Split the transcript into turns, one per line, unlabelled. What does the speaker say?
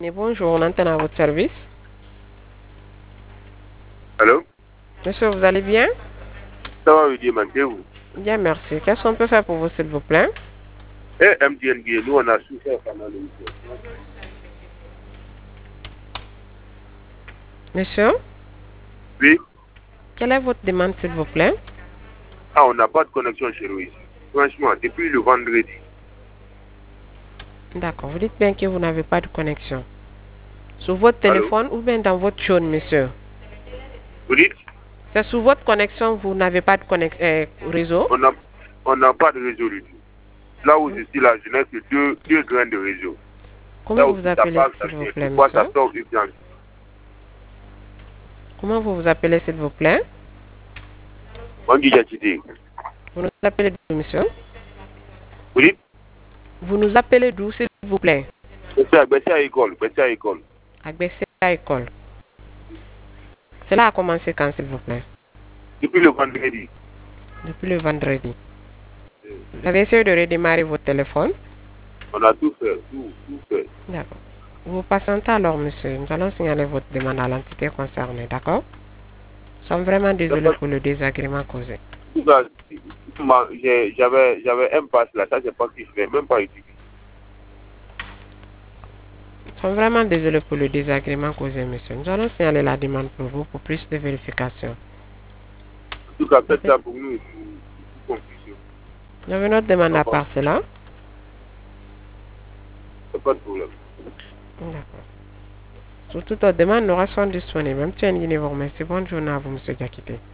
Et bonjour, on entend à votre service.
Allô?
Monsieur, vous allez bien?
Ça va, oui, manquez vous?
Bien, merci. Qu'est-ce qu'on peut faire pour vous, s'il vous plaît?
Eh, MTNG, nous, on a souffert pendant l'émission.
Monsieur,
Oui?
quelle est votre demande, s'il vous plaît?
Ah, on n'a pas de connexion chez nous ici. Franchement, depuis le vendredi.
D'accord, vous dites bien que vous n'avez pas de connexion. Sur votre
Allô?
téléphone ou bien dans votre chaîne, monsieur?
Vous dites?
C'est sur votre connexion, vous n'avez pas de réseau?
On n'a on n'a pas de réseau du tout. Là où je suis là, je n'ai que deux grains de réseau.
Comment
Là
vous vous
aussi, ça
appelez,
parle, ça
s'il vous
vient.
plaît,
Pourquoi ça
monsieur?
sort urgent?
Comment vous vous appelez, s'il vous plaît?
On dit j'ai.
Vous nous appelez d'où, monsieur?
Vous dites?
Vous nous appelez d'où, s'il vous plaît?
C'est à l'école. C'est à l'école.
À Besséa École. Cela a commencé quand, s'il vous plaît?
Depuis le vendredi.
Depuis le vendredi. Vous avez essayé de redémarrer votre téléphone?
On a tout fait, tout fait.
D'accord. Vous patientez alors, monsieur. Nous allons signaler votre demande à l'entité concernée, d'accord? Nous sommes vraiment désolés pour le désagrément causé.
J'avais un pass là, ça c'est pas que je l'ai même pas utilisé.
Nous sommes vraiment désolés pour le désagrément causé, monsieur. Nous allons signaler la demande pour vous pour plus de vérification.
En tout cas, faites ça pour nous, pour confusion.
Vous avez notre demande à part cela?
Pas de problème.
D'accord. Sur toute autre demande, nous restons disponibles. Même si vous remercie. Bonne journée à vous, monsieur Diakité.